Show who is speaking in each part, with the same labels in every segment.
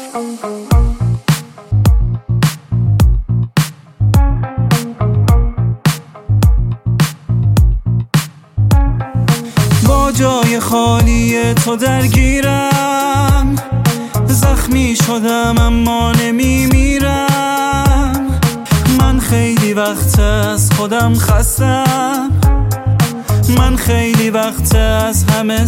Speaker 1: با جای خالی تو درگیرم، زخمی شدم اما نمیمیرم. من خیلی وقت از خودم خستم، من خیلی وقت از همه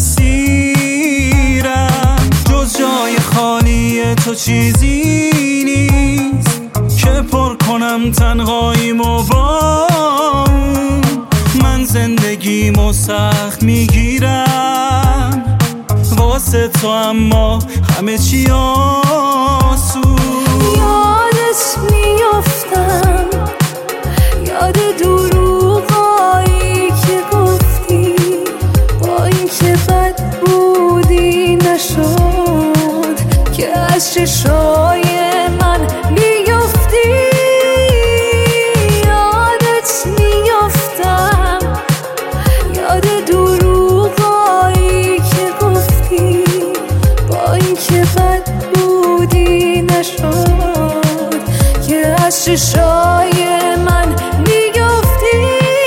Speaker 1: سیرم. جز جای خالی تو چیزی نیست که پر کنم تنهاییمو با اون. من زندگیمو سخت میگیرم واسه تو، اما همه چی آسون.
Speaker 2: یادت میافتم، یاد دروغایی که گفتی، با اینکه بد بودی نشد که از چشای من بیفتی. یادت میافتم، یاد دروغایی که گفتی، با اینکه بد بودی نشد که از چشای من بیفتی.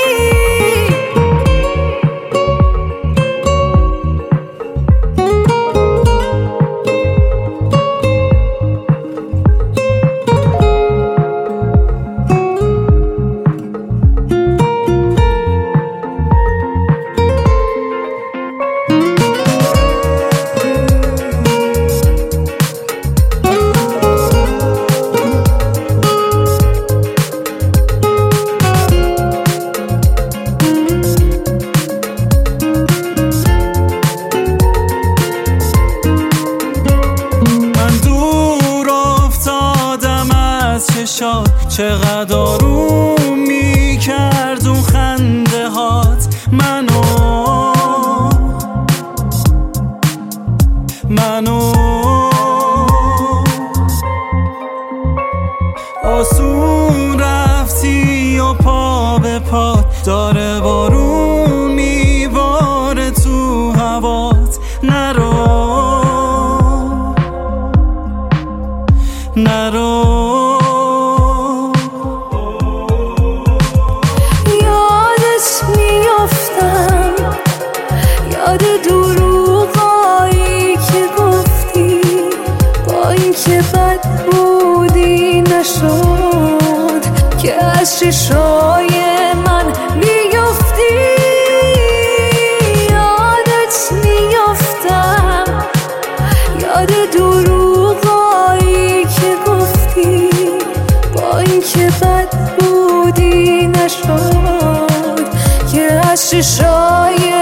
Speaker 1: چقدر آروم میکرد اون خنده هات منو آسون رفتی و پا به پا داره بارون میباره تو هوات. نرو
Speaker 2: یاد دروغایی که گفتی، با اینکه بد بودی نشد که از چشای من بیفتی. یادت میافتم، یاد دروغایی که گفتی، با اینکه بد بودی نشد که از چشای